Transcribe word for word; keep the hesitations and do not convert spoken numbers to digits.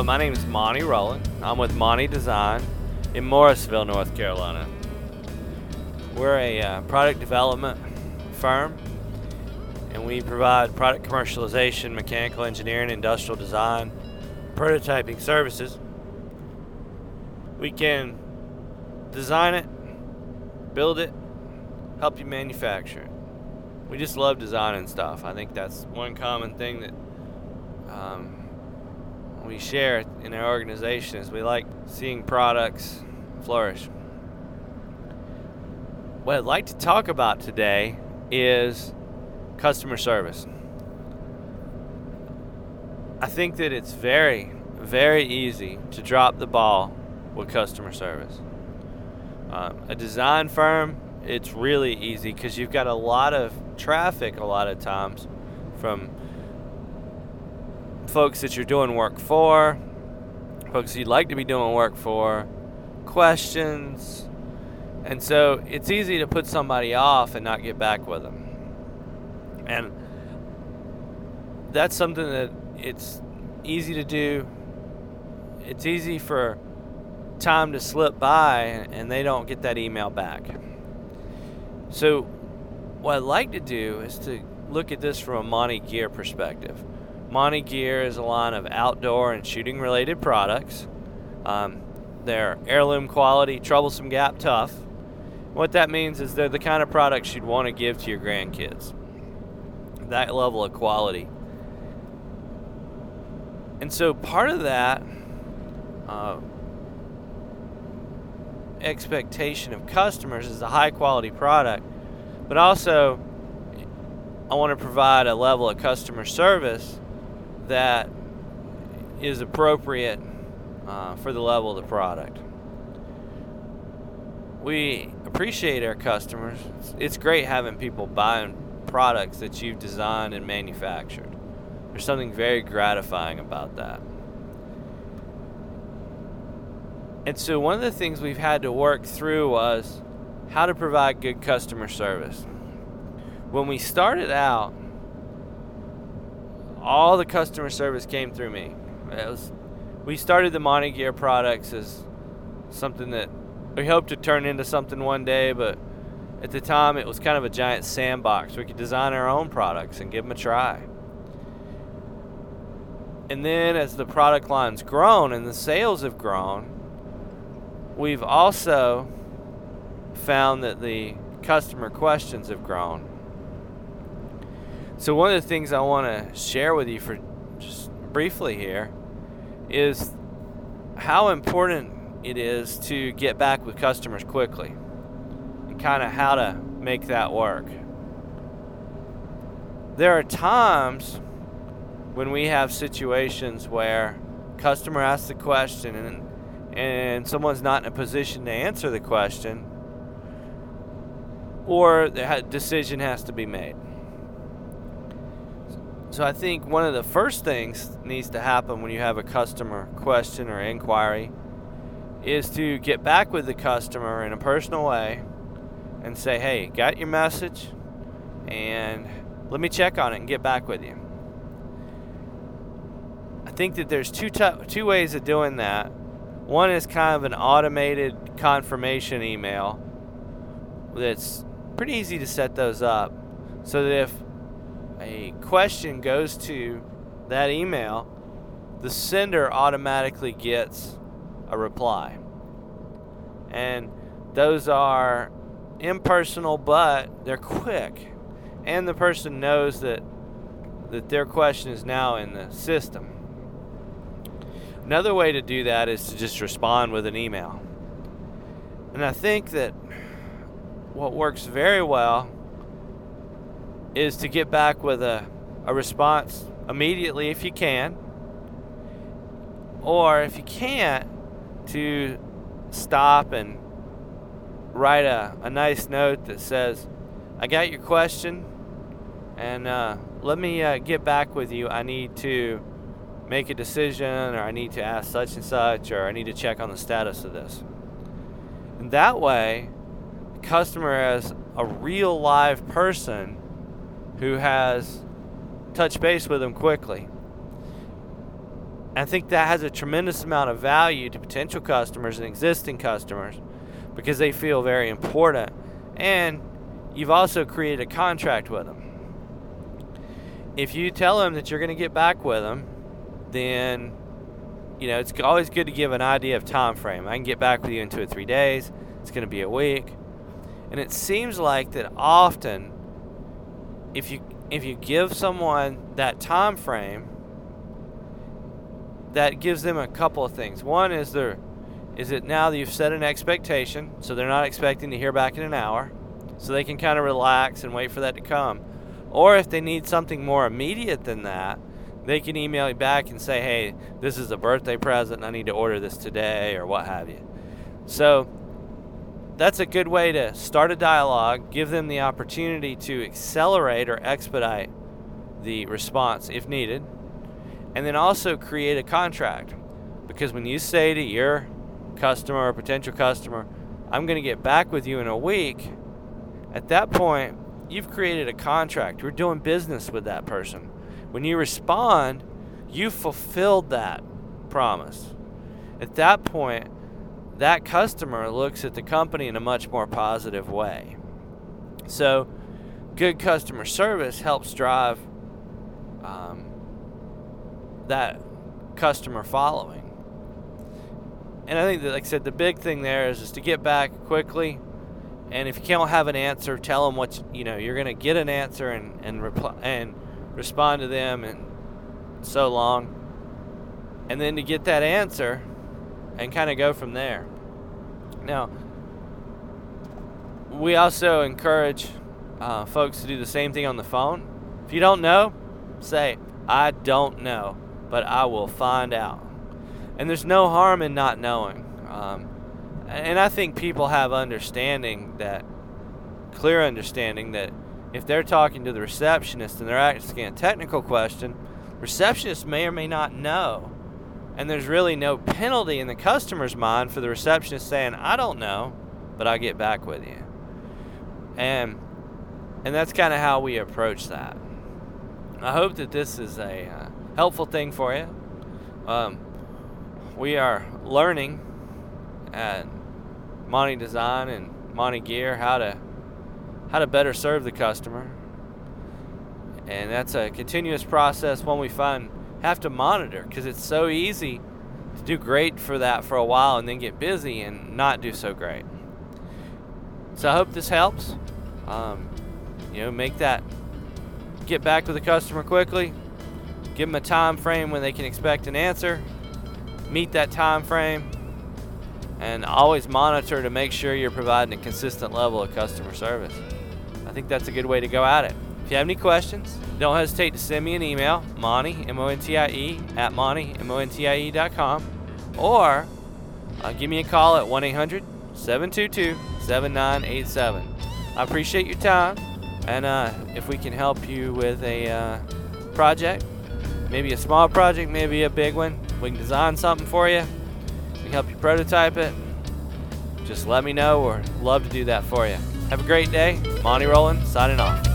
my name is Monty Rowland. I'm with Monty Design in Morrisville, North Carolina. We're a uh, product development firm, and we provide product commercialization, mechanical engineering, industrial design, prototyping services. We can design it, build it, help you manufacture it. We just love designing stuff. I think that's one common thing that um, we share in our organization is we like seeing products flourish. What I'd like to talk about today is customer service. I think that it's very, very easy to drop the ball with customer service. Um, a design firm, it's really easy because you've got a lot of traffic a lot of times from folks that you're doing work for, folks you'd like to be doing work for, questions, and so it's easy to put somebody off and not get back with them. And that's something that it's easy to do. It's easy for time to slip by and they don't get that email back. So what I'd like to do is to look at this from a Monty Gear perspective. Monty Gear is a line of outdoor and shooting related products. Um, they're heirloom quality, troublesome gap tough. What that means is they're the kind of products you'd want to give to your grandkids. That level of quality. And so part of that uh, expectation of customers is a high quality product, but also I want to provide a level of customer service that is appropriate uh, for the level of the product. We appreciate our customers. It's, it's great having people buying products that you've designed and manufactured. There's something very gratifying about that. And so one of the things we've had to work through was how to provide good customer service. When we started out, all the customer service came through me. It was, we started the Monty Gear products as something that we hoped to turn into something one day, but at the time it was kind of a giant sandbox. We could design our own products and give them a try. And then as the product line's grown and the sales have grown, we've also found that the customer questions have grown. So one of the things I want to share with you for just briefly here is how important it is to get back with customers quickly and kind of how to make that work. There are times when we have situations where customer asks the question and and someone's not in a position to answer the question, or the decision has to be made. So I think one of the first things that needs to happen when you have a customer question or inquiry is to get back with the customer in a personal way and say, hey, got your message, and let me check on it and get back with you. I think that there's two t- two ways of doing that. One is kind of an automated confirmation email that's pretty easy to set those up so that if a question goes to that email, the sender automatically gets a reply. And those are impersonal, but they're quick. And the person knows that that their question is now in the system. Another way to do that is to just respond with an email. And I think that what works very well is to get back with a, a response immediately if you can. Or if you can't, to stop and write a, a nice note that says, I got your question, and uh, let me uh, get back with you. I need to make a decision, or I need to ask such and such, or I need to check on the status of this. And that way, the customer has a real live person who has touched base with them quickly. I think that has a tremendous amount of value to potential customers and existing customers because they feel very important. And you've also created a contract with them. If you tell them that you're going to get back with them, then, you know, it's always good to give an idea of time frame. I can get back with you in two or three days. It's going to be a week. And it seems like that often, if you if you give someone that time frame, that gives them a couple of things. One is they're, is it now that you've set an expectation, so they're not expecting to hear back in an hour, so they can kind of relax and wait for that to come. Or if they need something more immediate than that, they can email you back and say, hey, this is a birthday present, and I need to order this today, or what have you. So that's a good way to start a dialogue, give them the opportunity to accelerate or expedite the response if needed, and then also create a contract. Because when you say to your customer or potential customer, I'm going to get back with you in a week, at that point, you've created a contract. You're doing business with that person. When you respond, you fulfilled that promise. At that point, that customer looks at the company in a much more positive way. So, good customer service helps drive um, that customer following. And I think that, like I said, the big thing there is, is to get back quickly. And if you can't have an answer, tell them what you, you know. You're going to get an answer and and reply and respond to them and so long. And then to get that answer and kind of go from there. Now, we also encourage uh, folks to do the same thing on the phone. If you don't know, say, I don't know, but I will find out. And there's no harm in not knowing. Um, and I think people have understanding that, clear understanding that if they're talking to the receptionist and they're asking a technical question, the receptionist may or may not know. And there's really no penalty in the customer's mind for the receptionist saying, I don't know, but I'll get back with you. And and that's kind of how we approach that. I hope that this is a uh, helpful thing for you. Um, we are learning at Monty Design and Monty Gear how to how to better serve the customer. And that's a continuous process, one we find have to monitor, because it's so easy to do great for that for a while and then get busy and not do so great. So I hope this helps. Um, you know, make that, get back with the customer quickly, give them a time frame when they can expect an answer, meet that time frame, and always monitor to make sure you're providing a consistent level of customer service. I think that's a good way to go at it. If you have any questions, don't hesitate to send me an email, Monty, M O N T I E, at Monty, M O N T I E dot com, or uh, give me a call at one eight hundred, seven two two, seven nine eight seven. I appreciate your time, and uh, if we can help you with a uh, project, maybe a small project, maybe a big one, we can design something for you, we can help you prototype it, just let me know. We'd love to do that for you. Have a great day. Monty Rowland, signing off.